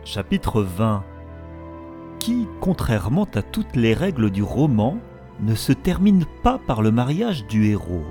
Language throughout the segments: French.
Chapitre 20 qui, contrairement à toutes les règles du roman, ne se termine pas par le mariage du héros.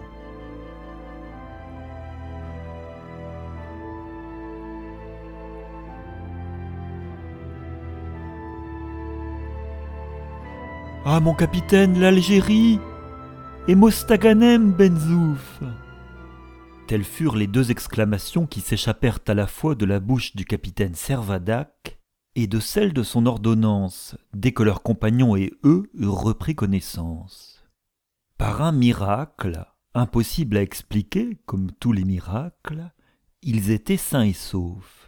« Ah, mon capitaine, l'Algérie et Mostaganem, Benzouf !» Telles furent les deux exclamations qui s'échappèrent à la fois de la bouche du capitaine Servadac et de celle de son ordonnance, dès que leurs compagnons et eux eurent repris connaissance. Par un miracle, impossible à expliquer, comme tous les miracles, ils étaient sains et saufs.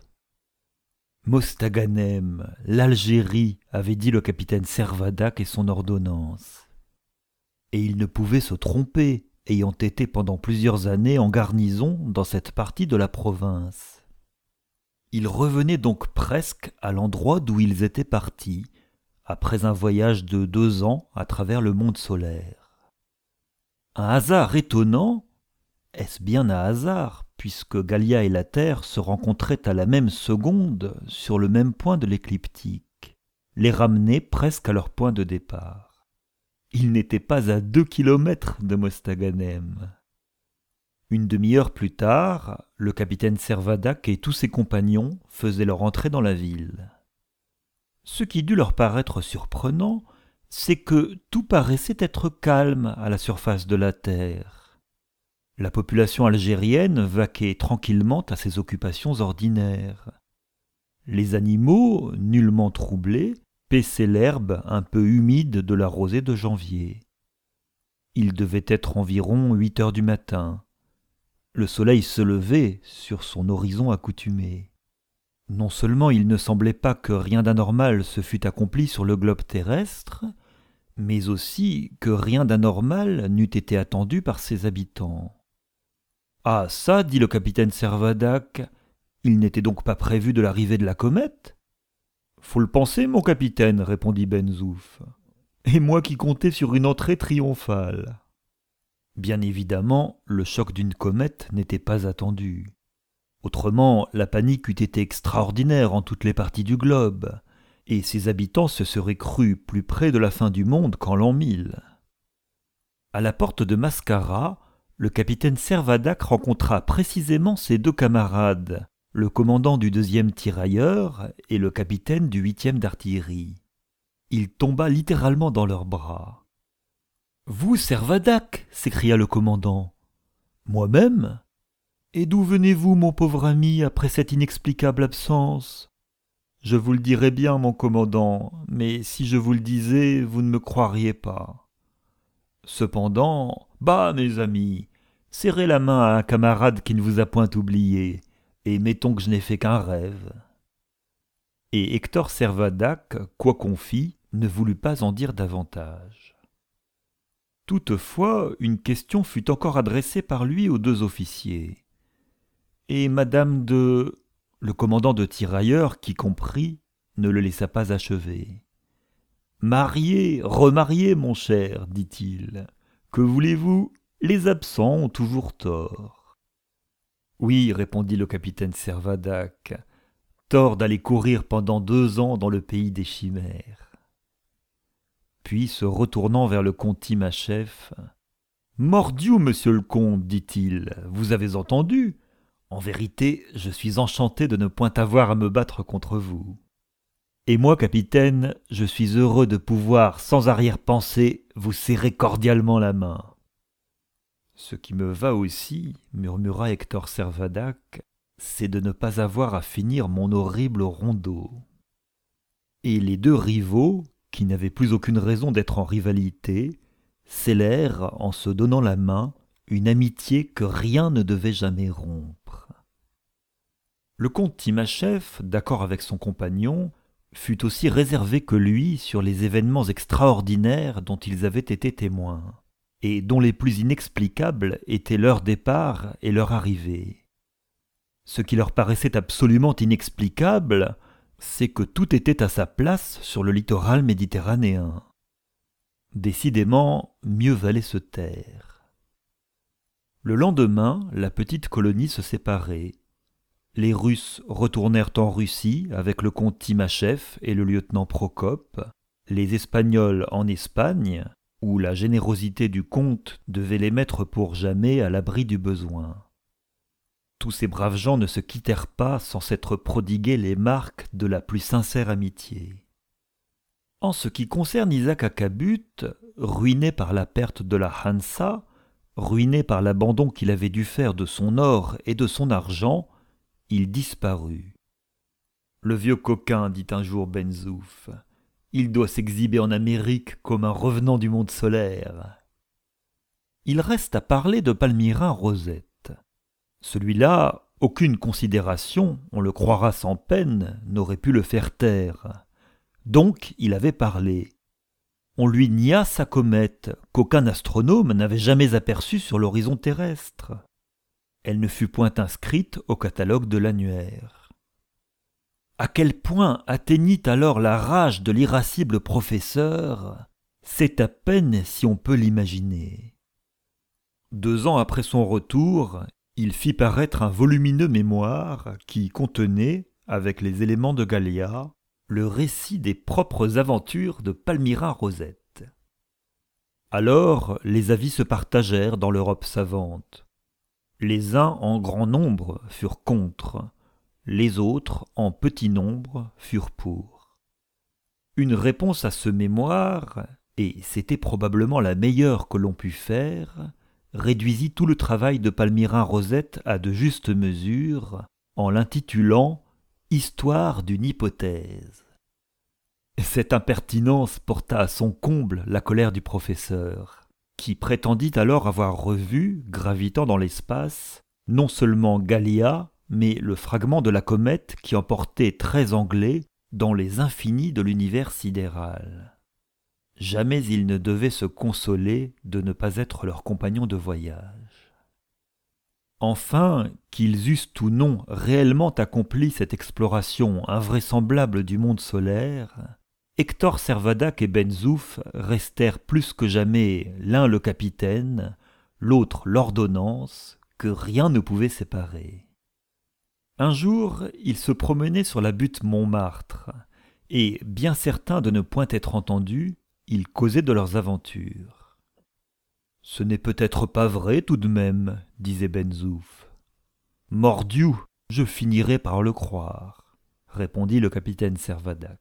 Mostaganem, l'Algérie, avait dit le capitaine Servadac et son ordonnance. Et il ne pouvait se tromper, ayant été pendant plusieurs années en garnison dans cette partie de la province. Ils revenaient donc presque à l'endroit d'où ils étaient partis, après un voyage de 2 ans à travers le monde solaire. Un hasard étonnant, est-ce bien un hasard, puisque Gallia et la Terre se rencontraient à la même seconde sur le même point de l'écliptique, les ramenait presque à leur point de départ. Ils n'étaient pas à 2 kilomètres de Mostaganem. Une demi-heure plus tard, le capitaine Servadac et tous ses compagnons faisaient leur entrée dans la ville. Ce qui dut leur paraître surprenant, c'est que tout paraissait être calme à la surface de la terre. La population algérienne vaquait tranquillement à ses occupations ordinaires. Les animaux, nullement troublés, paissaient l'herbe un peu humide de la rosée de janvier. Il devait être environ 8 heures du matin. Le soleil se levait sur son horizon accoutumé. Non seulement il ne semblait pas que rien d'anormal se fût accompli sur le globe terrestre, mais aussi que rien d'anormal n'eût été attendu par ses habitants. « Ah ça, dit le capitaine Servadac, il n'était donc pas prévu de l'arrivée de la comète ?»« Faut le penser, mon capitaine, répondit Benzouf. Et moi qui comptais sur une entrée triomphale. » Bien évidemment, le choc d'une comète n'était pas attendu. Autrement, la panique eût été extraordinaire en toutes les parties du globe, et ses habitants se seraient crus plus près de la fin du monde qu'en l'an 1000. À la porte de Mascara, le capitaine Servadac rencontra précisément ses 2 camarades, le commandant du 2e tirailleur et le capitaine du 8e d'artillerie. Il tomba littéralement dans leurs bras. « Vous, Servadac !» s'écria le commandant. « Moi-même ? Et d'où venez-vous, mon pauvre ami, après cette inexplicable absence ? Je vous le dirais bien, mon commandant, mais si je vous le disais, vous ne me croiriez pas. Cependant, bah, mes amis, serrez la main à un camarade qui ne vous a point oublié, et mettons que je n'ai fait qu'un rêve. » Et Hector Servadac, quoi qu'on fît, ne voulut pas en dire davantage. Toutefois, une question fut encore adressée par lui aux 2 officiers. Et madame de... Le commandant de tirailleurs, qui comprit, ne le laissa pas achever. « Marié, remarié, mon cher, dit-il. Que voulez-vous ? Les absents ont toujours tort. » « Oui, répondit le capitaine Servadac, tort d'aller courir pendant 2 ans dans le pays des chimères. Puis, se retournant vers le comte Timachef, « Mordiou, monsieur le comte, dit-il, vous avez entendu ? En vérité, je suis enchanté de ne point avoir à me battre contre vous. Et moi, capitaine, je suis heureux de pouvoir, sans arrière-pensée, vous serrer cordialement la main. » « Ce qui me va aussi, murmura Hector Servadac, c'est de ne pas avoir à finir mon horrible rondeau. » Et les 2 rivaux, qui n'avaient plus aucune raison d'être en rivalité, scellèrent, en se donnant la main, une amitié que rien ne devait jamais rompre. Le comte Timachef, d'accord avec son compagnon, fut aussi réservé que lui sur les événements extraordinaires dont ils avaient été témoins, et dont les plus inexplicables étaient leur départ et leur arrivée. Ce qui leur paraissait absolument inexplicable, c'est que tout était à sa place sur le littoral méditerranéen. Décidément, mieux valait se taire. Le lendemain, la petite colonie se séparait. Les Russes retournèrent en Russie avec le comte Timachev et le lieutenant Procope, les Espagnols en Espagne, où la générosité du comte devait les mettre pour jamais à l'abri du besoin. Tous ces braves gens ne se quittèrent pas sans s'être prodigués les marques de la plus sincère amitié. En ce qui concerne Isaac Akabut, ruiné par la perte de la Hansa, ruiné par l'abandon qu'il avait dû faire de son or et de son argent, il disparut. Le vieux coquin, dit un jour Ben Zouf, il doit s'exhiber en Amérique comme un revenant du monde solaire. Il reste à parler de Palmyrin Rosette. Celui-là, aucune considération, on le croira sans peine, n'aurait pu le faire taire. Donc il avait parlé. On lui nia sa comète, qu'aucun astronome n'avait jamais aperçue sur l'horizon terrestre. Elle ne fut point inscrite au catalogue de l'annuaire. À quel point atteignit alors la rage de l'irascible professeur, c'est à peine si on peut l'imaginer. 2 ans après son retour, il fit paraître un volumineux mémoire qui contenait, avec les éléments de Gallia, le récit des propres aventures de Palmyrin Rosette. Alors les avis se partagèrent dans l'Europe savante. Les uns en grand nombre furent contre, les autres en petit nombre furent pour. Une réponse à ce mémoire, et c'était probablement la meilleure que l'on pût faire, réduisit tout le travail de Palmyrin Rosette à de justes mesures, en l'intitulant « Histoire d'une hypothèse ». Cette impertinence porta à son comble la colère du professeur, qui prétendit alors avoir revu, gravitant dans l'espace, non seulement Gallia, mais le fragment de la comète qui emportait 13 Anglais dans les infinis de l'univers sidéral. Jamais il ne devait se consoler de ne pas être leur compagnon de voyage. Enfin, qu'ils eussent ou non réellement accompli cette exploration invraisemblable du monde solaire, Hector Servadac et Ben Zouf restèrent plus que jamais l'un le capitaine, l'autre l'ordonnance, que rien ne pouvait séparer. Un jour, ils se promenaient sur la butte Montmartre, et, bien certains de ne point être entendus, ils causaient de leurs aventures. « Ce n'est peut-être pas vrai tout de même, disait Ben Zouf. « Mordiou, je finirai par le croire, répondit le capitaine Servadac.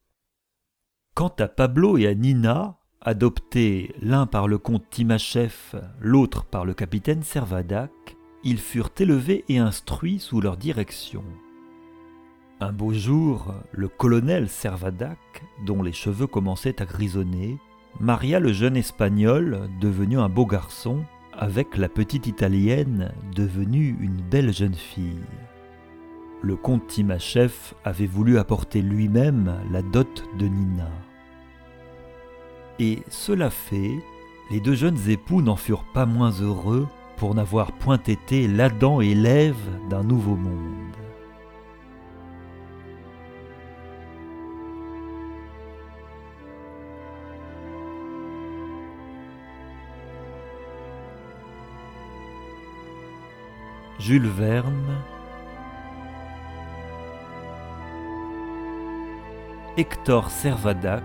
Quant à Pablo et à Nina, adoptés l'un par le comte Timachev, l'autre par le capitaine Servadac, ils furent élevés et instruits sous leur direction. Un beau jour, le colonel Servadac, dont les cheveux commençaient à grisonner, maria le jeune Espagnol, devenu un beau garçon, avec la petite Italienne, devenue une belle jeune fille. Le comte Timachev avait voulu apporter lui-même la dot de Nina. Et cela fait, les 2 jeunes époux n'en furent pas moins heureux pour n'avoir point été l'Adam et l'Ève d'un nouveau monde. Jules Verne, Hector Servadac,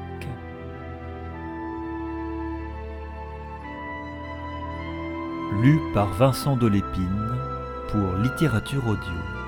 lu par Vincent Delépine pour Littérature Audio.